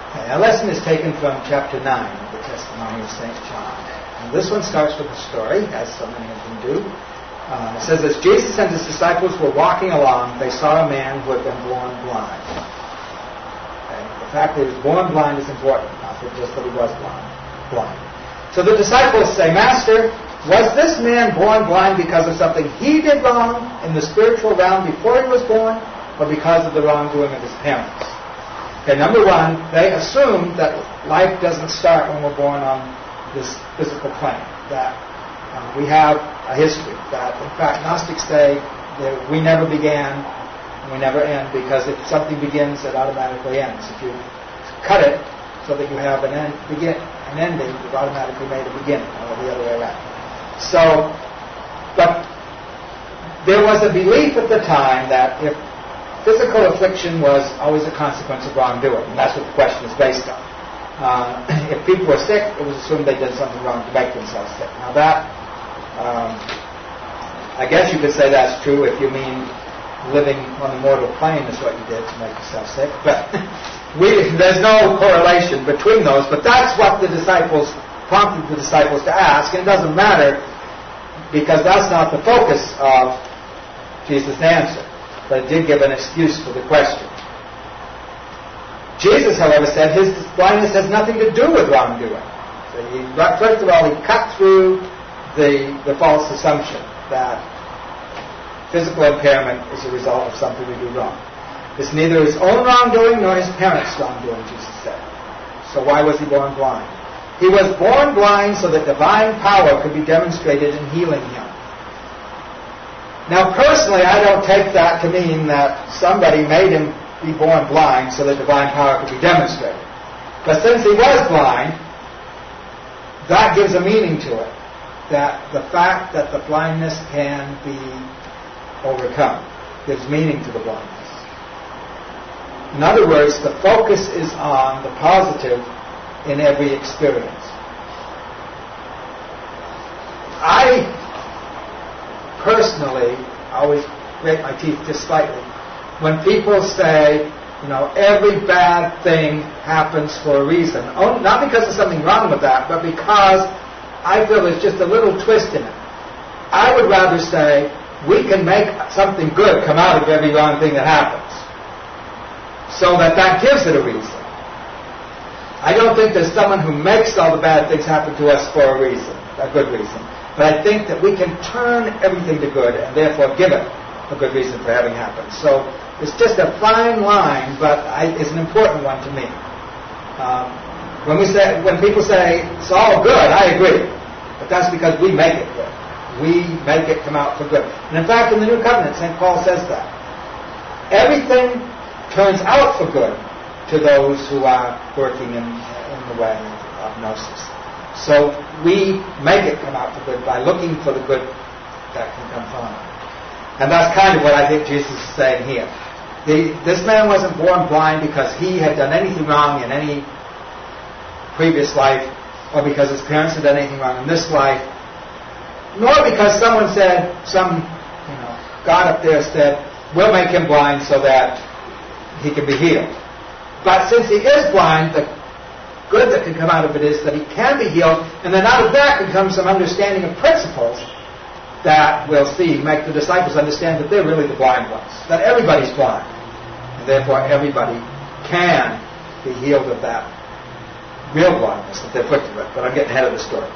Our lesson is taken from chapter 9 of the Testimony of St. John. And this one starts with a story, as so many of them do. It says, as Jesus and his disciples were walking along, they saw a man who had been born blind. Okay? The fact that he was born blind is important, not just that he was blind. So the disciples say, Master, was this man born blind because of something he did wrong in the spiritual realm before he was born, or because of the wrongdoing of his parents? Okay, number one, they assume that life doesn't start when we're born on this physical plane, that we have a history, that in fact Gnostics say that we never began and we never end, because if something begins, it automatically ends. If you cut it so that you have an ending, you've automatically made a beginning, or the other way around. So, but there was a belief at the time that if physical affliction was always a consequence of wrongdoing, and that's what the question is based on. If people were sick, it was assumed they did something wrong to make themselves sick. Now that, I guess you could say that's true if you mean living on the mortal plane is what you did to make yourself sick. But there's no correlation between those. But that's what the disciples prompted the disciples to ask, and it doesn't matter because that's not the focus of Jesus' answer. But it did give an excuse for the question. Jesus, however, said his blindness has nothing to do with wrongdoing. So first of all, he cut through the false assumption that physical impairment is a result of something we do wrong. It's neither his own wrongdoing nor his parents' wrongdoing, Jesus said. So why was he born blind? He was born blind so that divine power could be demonstrated in healing him. Now, personally, I don't take that to mean that somebody made him be born blind so that divine power could be demonstrated. But since he was blind, that gives a meaning to it. That the fact that the blindness can be overcome gives meaning to the blindness. In other words, the focus is on the positive in every experience. I personally always grate my teeth just slightly when people say, every bad thing happens for a reason. Not because there's something wrong with that, but because I feel there's just a little twist in it. I would rather say we can make something good come out of every wrong thing that happens, so that gives it a reason. I don't think there's someone who makes all the bad things happen to us for a reason, a good reason. But I think that we can turn everything to good and therefore give it a good reason for having happened. So it's just a fine line, but it's an important one to me. When people say it's all good, I agree. But that's because we make it good. We make it come out for good. And in fact, in the New Covenant, St. Paul says that. Everything turns out for good to those who are working in the way of gnosis. So we make it come out for good by looking for the good that can come from it. And that's kind of what I think Jesus is saying here. This man wasn't born blind because he had done anything wrong in any previous life, or because his parents had done anything wrong in this life, nor because someone said, God up there said, we'll make him blind so that he can be healed. But since he is blind, the good that can come out of it is that he can be healed, and then out of that comes some understanding of principles that we'll see make the disciples understand that they're really the blind ones, that everybody's blind, and therefore everybody can be healed of that real blindness that they're afflicted with. But I'm getting ahead of the story.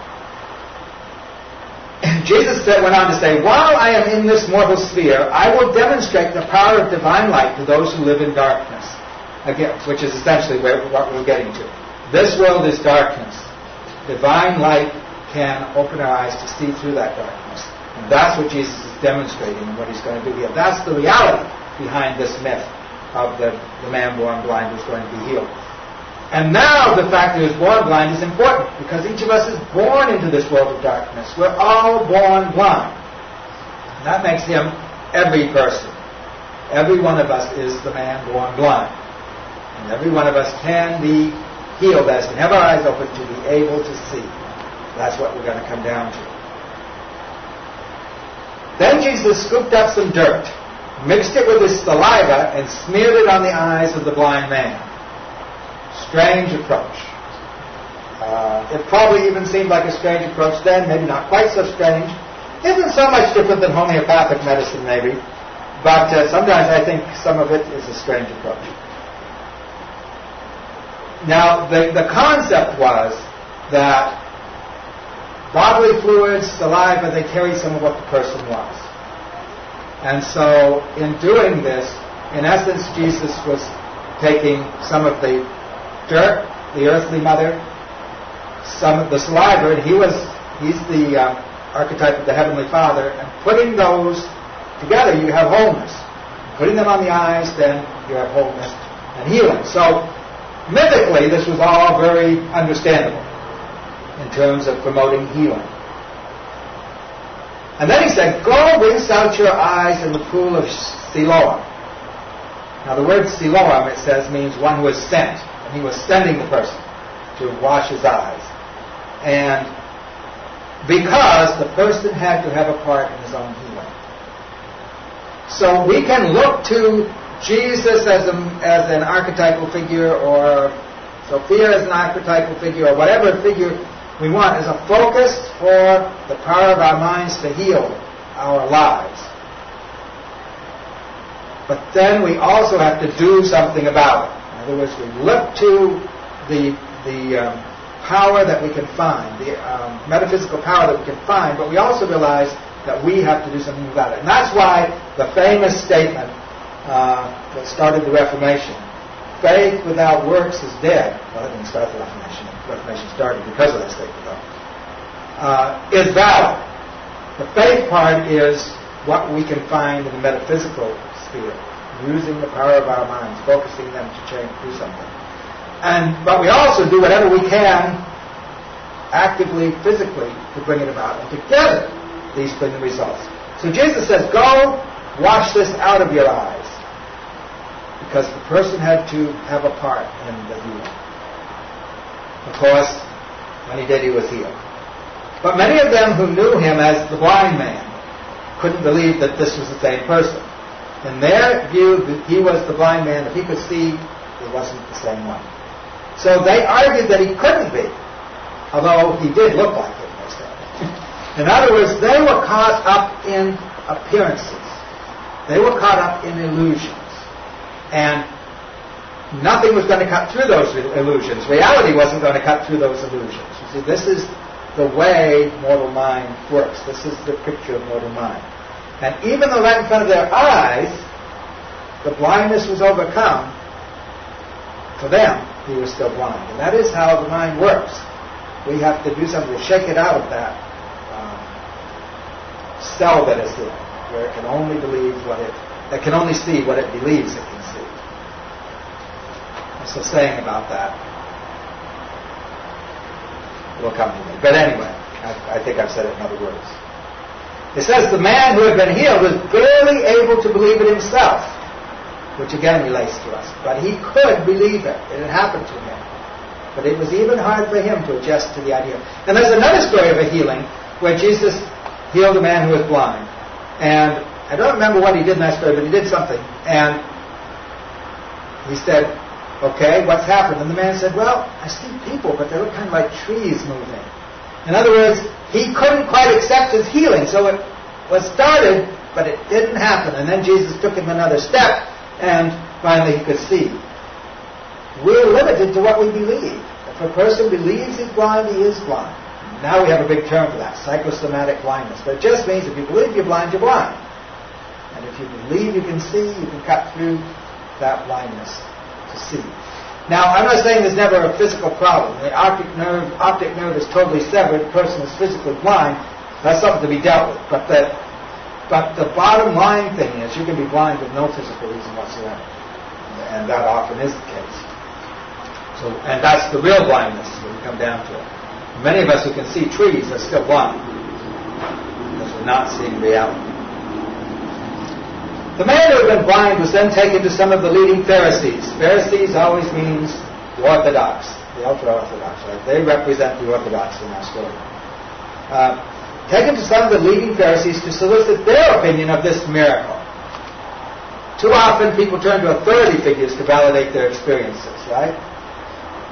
Jesus went on to say, while I am in this mortal sphere, I will demonstrate the power of divine light to those who live in darkness. Again, which is essentially what we're getting to. This world is darkness. Divine light can open our eyes to see through that darkness. And that's what Jesus is demonstrating and what he's going to do here. That's the reality behind this myth of the man born blind who's going to be healed. And now the fact that he was born blind is important because each of us is born into this world of darkness. We're all born blind. And that makes him every person. Every one of us is the man born blind. And every one of us can be healed as we have our eyes open to be able to see. That's what we're going to come down to. Then Jesus scooped up some dirt, mixed it with his saliva, and smeared it on the eyes of the blind man. strange approach. It probably even seemed like a strange approach then, maybe not quite so strange. Isn't so much different than homeopathic medicine, maybe. But sometimes I think some of it is a strange approach. Now, the concept was that bodily fluids, saliva, they carry some of what the person was. And so, in doing this, in essence, Jesus was taking some of the dirt, the earthly mother, some of the saliva, and he's the archetype of the Heavenly Father, and putting those together, you have wholeness. Putting them on the eyes, then you have wholeness and healing. So, mythically, this was all very understandable in terms of promoting healing. And then he said, go rinse out your eyes in the pool of Siloam. Now the word Siloam, it says, means one who is sent. And he was sending the person to wash his eyes. And because the person had to have a part in his own healing. So we can look to Jesus as an archetypal figure, or Sophia as an archetypal figure, or whatever figure we want as a focus for the power of our minds to heal our lives. But then we also have to do something about it. In other words, we look to the power that we can find, the metaphysical power that we can find, but we also realize that we have to do something about it. And that's why the famous statement that started the Reformation, faith without works is dead. Well, it didn't start the Reformation. The Reformation started because of that statement, though. Is valid. The faith part is what we can find in the metaphysical sphere, using the power of our minds, focusing them to change, do something. But we also do whatever we can, actively, physically, to bring it about. And together, these bring the results. So Jesus says, go wash this out of your eyes. Because the person had to have a part in the healing. Of course, when he did, he was healed. But many of them who knew him as the blind man couldn't believe that this was the same person. In their view, he was the blind man. If he could see, it wasn't the same one. So they argued that he couldn't be, although he did look like it, they said. In other words, they were caught up in appearances. They were caught up in illusions. And nothing was going to cut through those illusions. Reality wasn't going to cut through those illusions. You see, this is the way mortal mind works. This is the picture of mortal mind. And even though right in front of their eyes, the blindness was overcome, for them, he was still blind. And that is how the mind works. We have to do something to shake it out of that cell that is there, where it can only believe it can only see what it believes it can see. What's the saying about that? It will come to me. But anyway, I think I've said it in other words. It says the man who had been healed was barely able to believe it himself, which again relates to us. But he could believe it. It had happened to him. But it was even hard for him to adjust to the idea. And there's another story of a healing where Jesus healed a man who was blind. And I don't remember what he did in that story, but he did something. And he said, okay, what's happened? And the man said, well, I see people, but they look kind of like trees moving. In other words, he couldn't quite accept his healing. So it was started, but it didn't happen. And then Jesus took him another step, and finally he could see. We're limited to what we believe. If a person believes he's blind, he is blind. Now we have a big term for that, psychosomatic blindness. But it just means if you believe you're blind, you're blind. And if you believe you can see, you can cut through that blindness to see. Now, I'm not saying there's never a physical problem. The optic nerve is totally severed, the person is physically blind. That's something to be dealt with. But the bottom line thing is you can be blind with no physical reason whatsoever. And that often is the case. And that's the real blindness when we come down to it. Many of us who can see trees are still blind because we're not seeing reality. The man who had been blind was then taken to some of the leading Pharisees. Pharisees always means the Orthodox, the ultra-Orthodox. Right? They represent the Orthodox in our story. Taken to some of the leading Pharisees to solicit their opinion of this miracle. Too often people turn to authority figures to validate their experiences, right?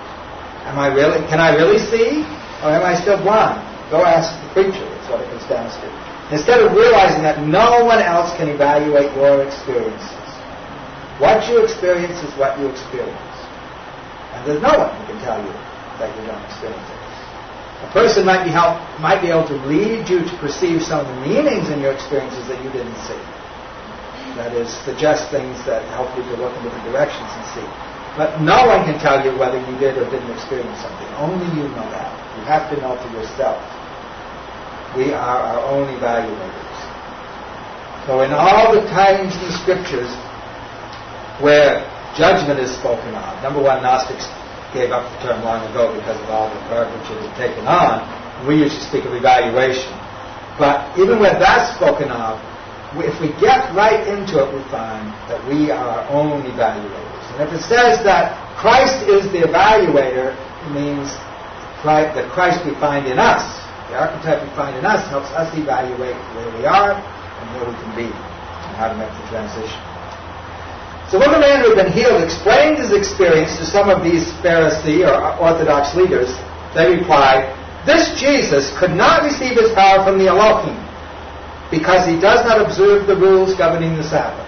Can I really see? Or am I still blind? Go ask the preacher. That's what it comes down to. Instead of realizing that no one else can evaluate your experiences. What you experience is what you experience. And there's no one who can tell you that you don't experience it. A person might be able to lead you to perceive some of the meanings in your experiences that you didn't see. That is, suggest things that help you to look in different directions and see. But no one can tell you whether you did or didn't experience something. Only you know that. You have to know for yourself. We are our own evaluators. So in all the times in the Scriptures where judgment is spoken of, number one, Gnostics gave up the term long ago because of all the garbage it had taken on. We used to speak of evaluation. But even where that's spoken of, if we get right into it, we find that we are our own evaluators. And if it says that Christ is the evaluator, it means the Christ we find in us, the archetype we find in us, helps us evaluate where we are and where we can be and how to make the transition. So when the man who had been healed explained his experience to some of these Pharisee or Orthodox leaders, they replied, "This Jesus could not receive his power from the Elohim because he does not observe the rules governing the Sabbath."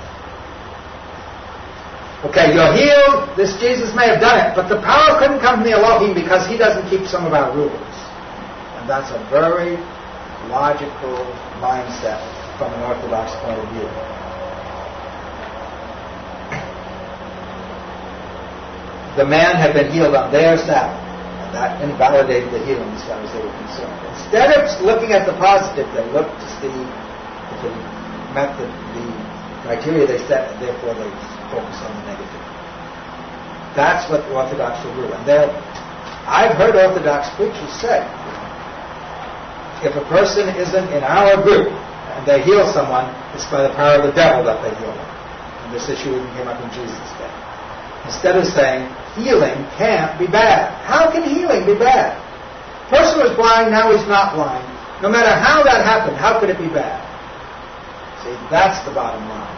Okay, you're healed. This Jesus may have done it, but the power couldn't come from the Elohim because he doesn't keep some of our rules. And that's a very logical mindset from an Orthodox point of view. The man had been healed on their Sabbath, and that invalidated the healing as far as they were concerned. Instead of looking at the positive, they looked to see if it met the criteria they set, and therefore they focus on the negative. That's what the Orthodox will do. And I've heard Orthodox preachers say, if a person isn't in our group and they heal someone, it's by the power of the devil that they heal them. And this issue even came up in Jesus' day. Instead of saying, healing can't be bad. How can healing be bad? A person was blind, now he's not blind. No matter how that happened, how could it be bad? See, that's the bottom line.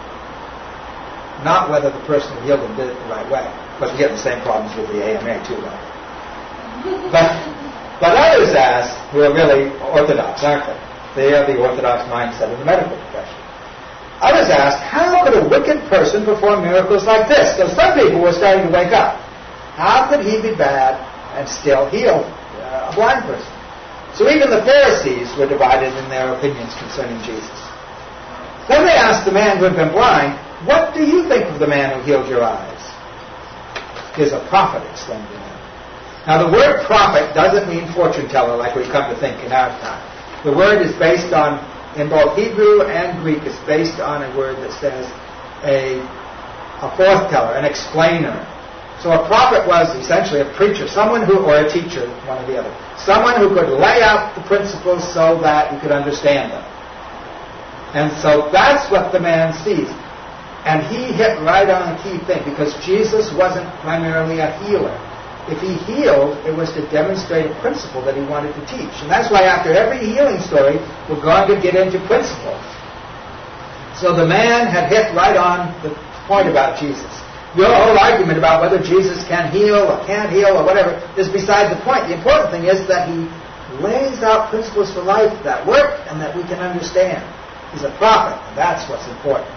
Not whether the person who healed him did it the right way. Of course, we get the same problems with the AMA too, right? But others ask, who are really Orthodox, aren't they? They are the Orthodox mindset of the medical profession. Others ask, how could a wicked person perform miracles like this? So some people were starting to wake up. How could he be bad and still heal a blind person? So even the Pharisees were divided in their opinions concerning Jesus. Then they asked the man who had been blind, "What do you think of the man who healed your eyes?" "He is a prophet," exclaimed the man. Now the word prophet doesn't mean fortune teller like we come to think in our time. The word is based on, in both Hebrew and Greek, it's based on a word that says a forth-teller, an explainer. So a prophet was essentially a preacher, or a teacher, one or the other. Someone who could lay out the principles so that you could understand them. And so that's what the man sees. And he hit right on a key thing, because Jesus wasn't primarily a healer. If he healed, it was to demonstrate a principle that he wanted to teach. And that's why after every healing story, we're going to get into principles. So the man had hit right on the point about Jesus. Your whole argument about whether Jesus can heal or can't heal or whatever is beside the point. The important thing is that he lays out principles for life that work and that we can understand. He's a prophet, and that's what's important.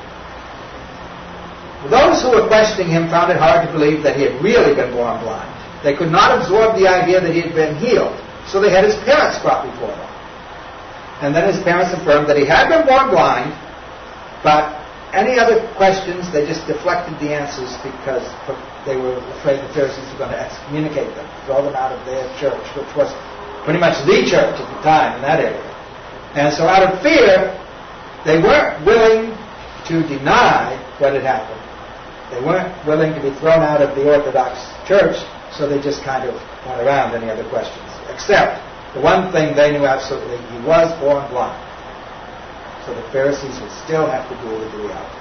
Those who were questioning him found it hard to believe that he had really been born blind. They could not absorb the idea that he had been healed, so they had his parents brought before them. And then his parents affirmed that he had been born blind, but any other questions, they just deflected the answers because they were afraid the Pharisees were going to excommunicate them, throw them out of their church, which was pretty much the church at the time in that area. And so out of fear, they weren't willing to deny what had happened. They weren't willing to be thrown out of the Orthodox Church, so they just kind of went around any other questions. Except the one thing they knew absolutely, he was born blind. So the Pharisees would still have to deal with the reality.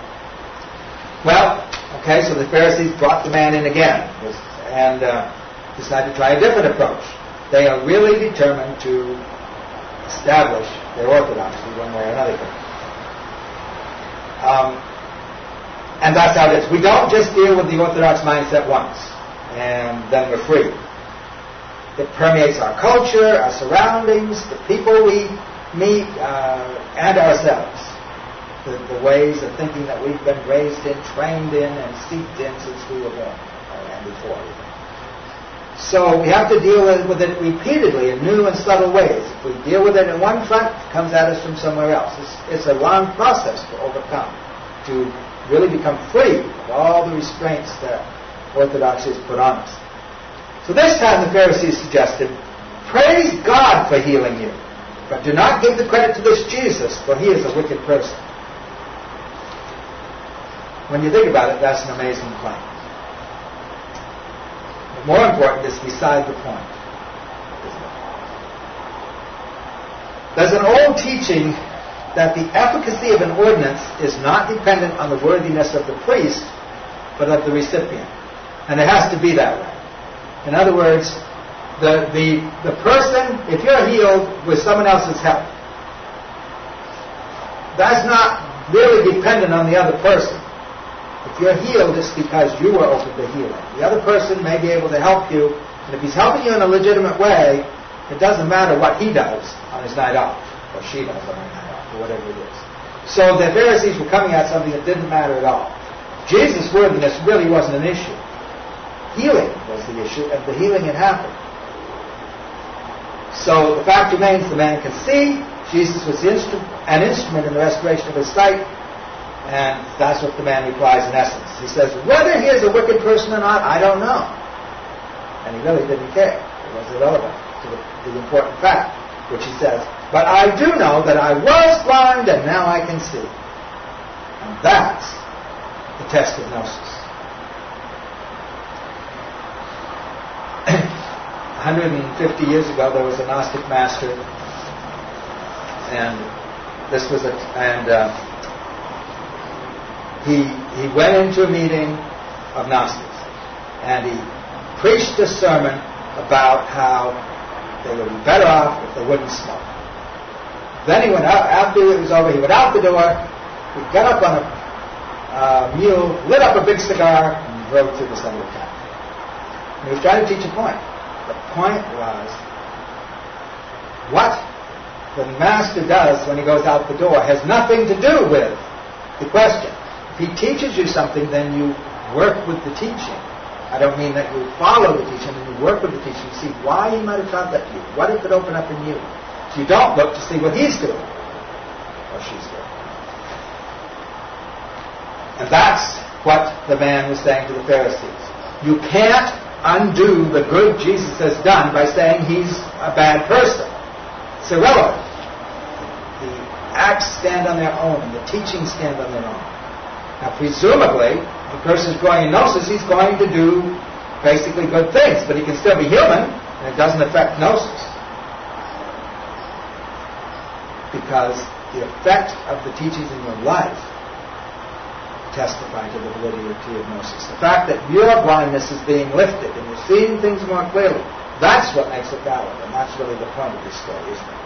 Well, okay, so the Pharisees brought the man in again and decided to try a different approach. They are really determined to establish their orthodoxy one way or another. And that's how it is. We don't just deal with the Orthodox mindset once. and then we're free. It permeates our culture, our surroundings, the people we meet, and ourselves. The ways of thinking that we've been raised in, trained in, and steeped in since we were born, and before even. So we have to deal with it repeatedly in new and subtle ways. If we deal with it in one front, it comes at us from somewhere else. It's a long process to overcome, to really become free of all the restraints that orthodoxy has put on us. So this time the Pharisees suggested, praise God for healing you, but do not give the credit to this Jesus, for he is a wicked person. When you think about it, that's an amazing claim. But more important, it's beside the point. There's an old teaching that the efficacy of an ordinance is not dependent on the worthiness of the priest, but of the recipient. And it has to be that way. In other words, the person, if you're healed with someone else's help, that's not really dependent on the other person. If you're healed, it's because you were open to healing. The other person may be able to help you, and if he's helping you in a legitimate way, it doesn't matter what he does on his night off, or she does on her night off, or whatever it is. So the Pharisees were coming at something that didn't matter at all. Jesus' worthiness really wasn't an issue. Healing was the issue, and the healing had happened. So the fact remains, the man can see. Jesus was an instrument in the restoration of his sight, and that's what the man replies in essence. He says, whether he is a wicked person or not, I don't know. And he really didn't care. It was irrelevant to the important fact, which he says, but I do know that I was blind and now I can see. And that's the test of gnosis. 150 years ago, there was a Gnostic master, and this was he went into a meeting of Gnostics, and he preached a sermon about how they would be better off if they wouldn't smoke. Then he went out, after it was over, he went out the door, he got up on a mule, lit up a big cigar, and rode through the center of town. And he was trying to teach a point. The point was, what the master does when he goes out the door has nothing to do with the question. If he teaches you something, then you work with the teaching. I don't mean that you follow the teaching, and you work with the teaching to see why he might have taught that to you. What it could open up in you. So you don't look to see what he's doing, or she's doing. And that's what the man was saying to the Pharisees. You can't undo the good Jesus has done by saying he's a bad person. It's irrelevant. The acts stand on their own, and the teachings stand on their own. Now, presumably, if a person is growing in gnosis, he's going to do basically good things, but he can still be human, and it doesn't affect gnosis. Because the effect of the teachings in your life testify to the validity of gnosis. The fact that your blindness is being lifted and you're seeing things more clearly, that's what makes it valid, and that's really the point of this story, isn't it?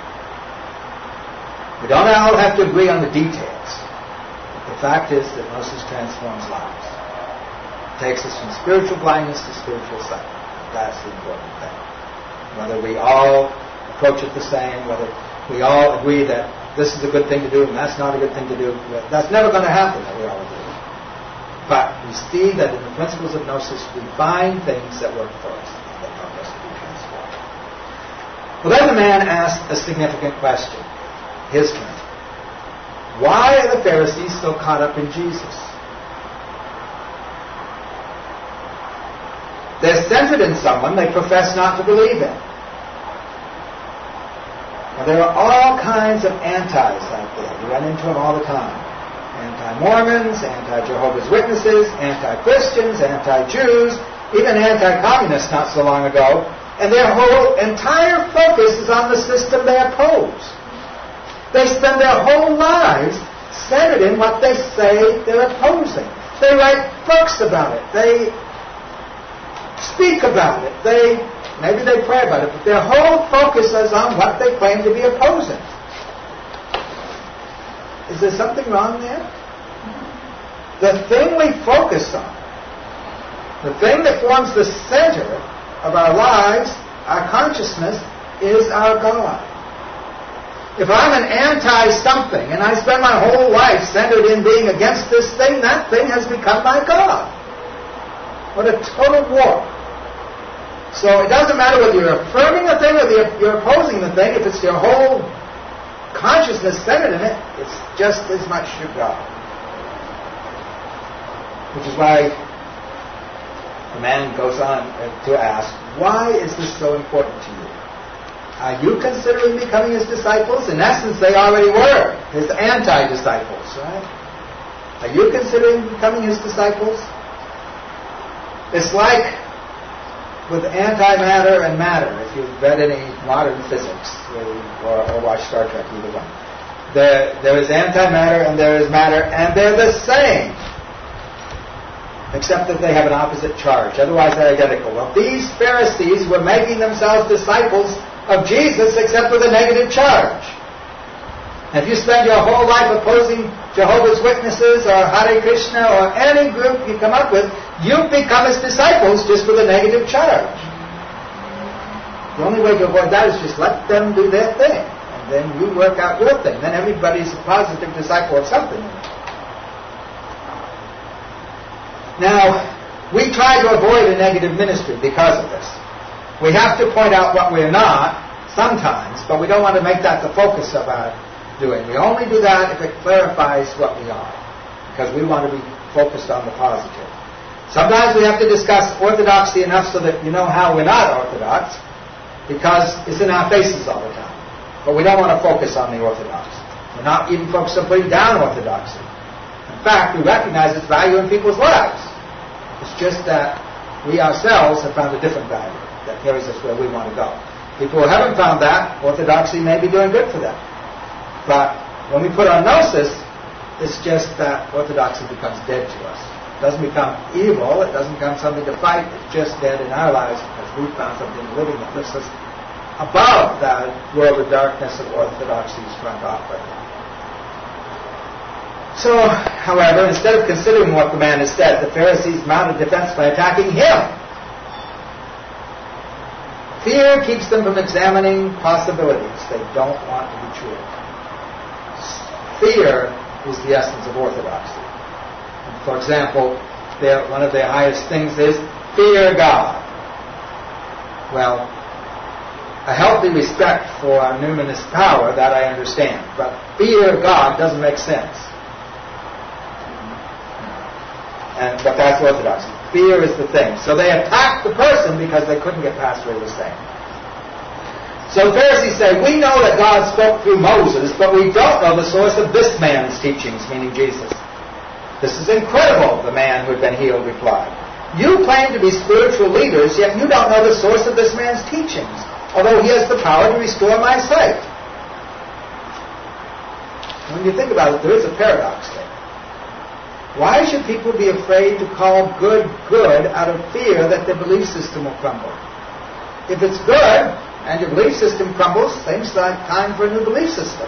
We don't all have to agree on the details. But the fact is that gnosis transforms lives. It takes us from spiritual blindness to spiritual sight. That's the important thing. Whether we all approach it the same, whether we all agree that this is a good thing to do and that's not a good thing to do, that's never going to happen that we all agree. But we see that in the principles of gnosis, we find things that work for us, that help us to be transformed. Well, then the man asked a significant question. His turn. Why are the Pharisees so caught up in Jesus? They're centered in someone they profess not to believe in. Now, there are all kinds of antis out there. You run into them all the time. Anti-Mormons, anti-Jehovah's Witnesses, anti-Christians, anti-Jews, even anti-communists not so long ago, and their whole entire focus is on the system they oppose. They spend their whole lives centered in what they say they're opposing. They write books about it. They speak about it. Maybe they pray about it, but their whole focus is on what they claim to be opposing. Is there something wrong there? The thing we focus on The thing that forms the center of our lives, our consciousness, is our God. If I'm an anti-something and I spend my whole life centered in being against this thing, that thing has become my God. What a total war. So it doesn't matter whether you're affirming a thing or you're opposing the thing. If it's your whole consciousness centered in it, it's just as much your God. Which is why the man goes on to ask, why is this so important to you? Are you considering becoming his disciples? In essence, they already were his anti-disciples, right? Are you considering becoming his disciples? It's like with antimatter and matter, if you've read any modern physics or watched Star Trek, either one. There is antimatter and there is matter, and they're the same, except that they have an opposite charge. Otherwise, they're identical. Well, these Pharisees were making themselves disciples of Jesus, except with a negative charge. And if you spend your whole life opposing Jehovah's Witnesses or Hare Krishna or any group you come up with, you become his disciples just with a negative charge. The only way to avoid that is just let them do their thing, and then you work out your thing. Then everybody's a positive disciple of something. Now, we try to avoid a negative ministry because of this. We have to point out what we're not sometimes, but we don't want to make that the focus of our doing. We only do that if it clarifies what we are, because we want to be focused on the positive. Sometimes we have to discuss orthodoxy enough so that you know how we're not orthodox, because it's in our faces all the time. But we don't want to focus on the orthodox. We're not even focused on putting down orthodoxy. In fact, we recognize its value in people's lives. It's just that we ourselves have found a different value that carries us where we want to go. People who haven't found that, orthodoxy may be doing good for them. But when we put on gnosis, it's just that orthodoxy becomes dead to us. It doesn't become evil, it doesn't become something to fight, it's just dead in our lives because we've found something living that lifts us above that world of darkness of orthodoxy's front offering. So, however, instead of considering what the man has said, the Pharisees mounted defense by attacking him. Fear keeps them from examining possibilities they don't want to be true. Fear is the essence of orthodoxy. For example, one of their highest things is fear God. Well, a healthy respect for numinous power, that I understand. But fear God doesn't make sense. But that's orthodoxy. Fear is the thing. So they attacked the person because they couldn't get past what he was saying. So the Pharisees say, we know that God spoke through Moses, but we don't know the source of this man's teachings, meaning Jesus. This is incredible, the man who had been healed replied. You claim to be spiritual leaders, yet you don't know the source of this man's teachings, although he has the power to restore my sight. When you think about it, there is a paradox there. Why should people be afraid to call good good out of fear that their belief system will crumble? If it's good, and your belief system crumbles, seems like time for a new belief system.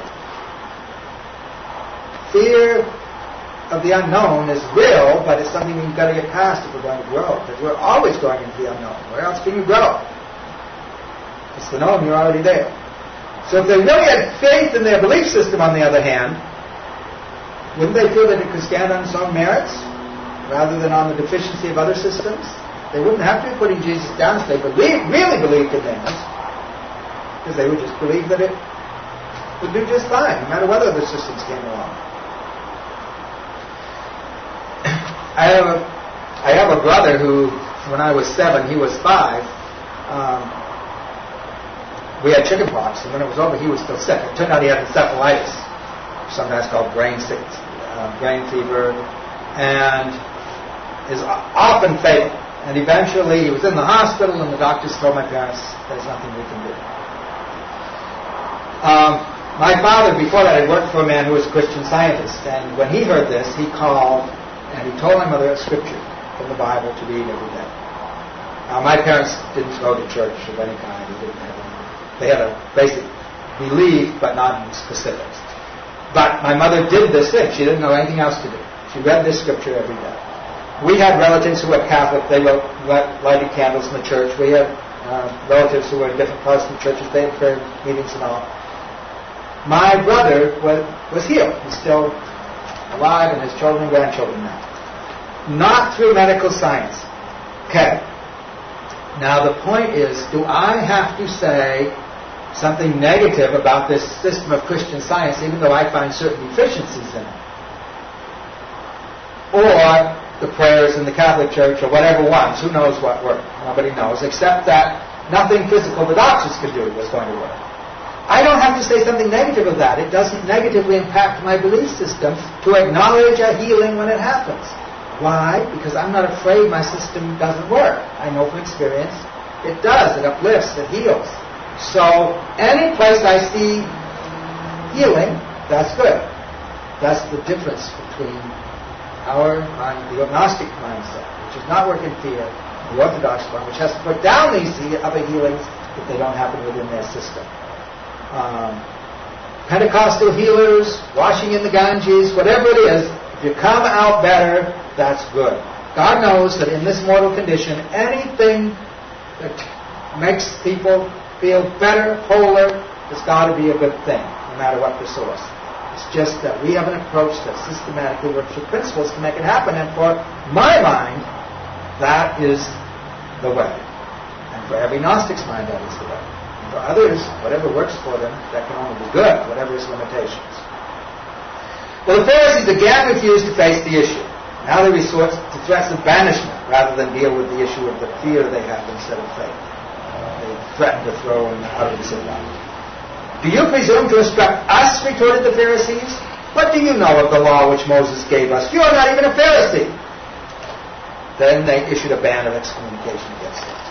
Fear of the unknown is real, but it's something we've got to get past if we're going to grow, because we're always going into the unknown. Where else can you grow? It's the known, you're already there. So if they really had faith in their belief system, on the other hand, wouldn't they feel that it could stand on its own merits rather than on the deficiency of other systems? They wouldn't have to be putting Jesus down if they really believed in theirs, because they would just believe that it would do just fine, no matter what other systems came along. I have a brother who, when I was 7, he was 5. We had chicken pox, and when it was over, he was still sick. It turned out he had encephalitis, sometimes called brain fever, and is often fatal. And eventually, he was in the hospital, and the doctors told my parents, "There's nothing we can do." My father, before that, had worked for a man who was a Christian Scientist, and when he heard this, he called and he told my mother a scripture from the Bible to read every day. Now, my parents didn't go to church of any kind. They had a basic belief, but not in specifics. But my mother did this thing. She didn't know anything else to do. She read this scripture every day. We had relatives who were Catholic. They lighted candles in the church. We had relatives who were in different Protestant churches. They had prayer meetings and all. My brother was healed. He's still alive, and his children and grandchildren now. Not through medical science. Okay. Now the point is, do I have to say something negative about this system of Christian Science, even though I find certain deficiencies in it? Or the prayers in the Catholic Church, or whatever ones, who knows what worked? Nobody knows, except that nothing physical the doctors could do was going to work. I don't have to say something negative of that. It doesn't negatively impact my belief system to acknowledge a healing when it happens. Why? Because I'm not afraid my system doesn't work. I know from experience it does. It uplifts, it heals. So any place I see healing, that's good. That's the difference between our mind, the Gnostic mindset, which does not work in fear, the Orthodox one, which has to put down these other healings if they don't happen within their system. Pentecostal healers, washing in the Ganges, whatever it is, if you come out better, that's good. God knows that in this mortal condition, anything that makes people feel better, wholer, has got to be a good thing, no matter what the source. It's just that we have an approach that systematically works with principles to make it happen, and for my mind, that is the way. And for every Gnostic's mind, that is the way. And for others, whatever works for them, that can only be good, whatever its limitations. Well, the Pharisees again refused to face the issue. Now they resort to threats of banishment rather than deal with the issue of the fear they have instead of faith. They threaten to throw them out of the synagogue. Do you presume to instruct us, retorted the Pharisees? What do you know of the law which Moses gave us? You are not even a Pharisee. Then they issued a ban of excommunication against them.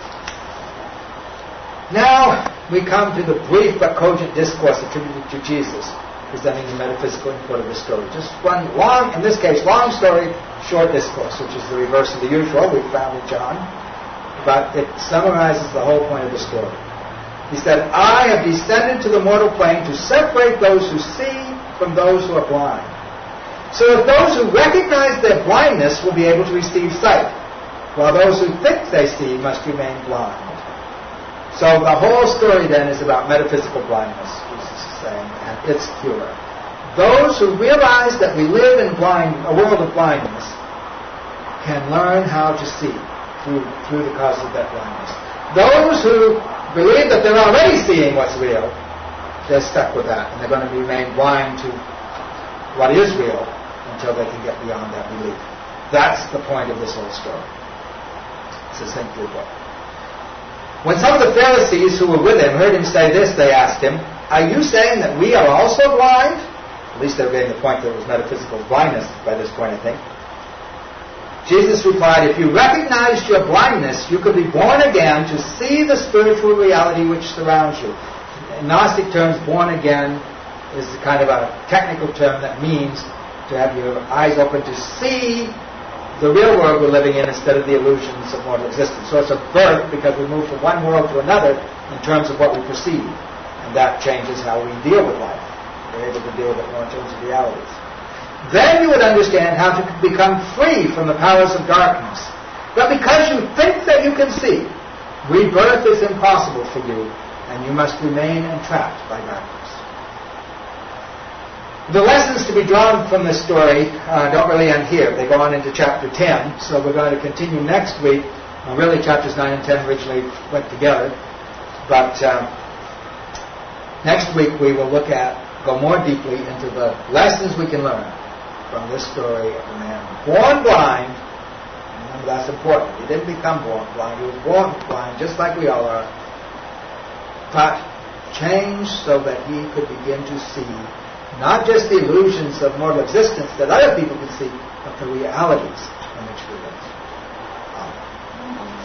Now we come to the brief but cogent discourse attributed to Jesus, presenting the metaphysical import of the story. Just one long, in this case, long story, short discourse, which is the reverse of the usual we found in John, but it summarizes the whole point of the story. He said, I have descended to the mortal plane to separate those who see from those who are blind. So that those who recognize their blindness will be able to receive sight, while those who think they see must remain blind. So the whole story then is about metaphysical blindness, Jesus is saying, and its cure. Those who realize that we live in a world of blindness can learn how to see through the cause of that blindness. Those who believe that they're already seeing what's real, they're stuck with that, and they're going to remain blind to what is real until they can get beyond that belief. That's the point of this whole story. Succinctly put. When some of the Pharisees who were with him heard him say this, they asked him, are you saying that we are also blind? At least they were getting the point that it was metaphysical blindness by this point, I think. Jesus replied, if you recognized your blindness, you could be born again to see the spiritual reality which surrounds you. In Gnostic terms, born again is kind of a technical term that means to have your eyes open to see the real world we're living in instead of the illusions of mortal existence. So it's a birth because we move from one world to another in terms of what we perceive. And that changes how we deal with life. We're able to deal with it more in terms of realities. Then you would understand how to become free from the powers of darkness. But because you think that you can see, rebirth is impossible for you, and you must remain entrapped by darkness. The lessons to be drawn from this story don't really end here. They go on into chapter 10, so we're going to continue next week. Really, chapters 9 and 10 originally went together, but next week we will go more deeply into the lessons we can learn from this story of a man born blind. Remember, that's important. He didn't become born blind. He was born blind, just like we all are, but changed so that he could begin to see not just the illusions of mortal existence that other people can see, but the realities in which we live. Amen.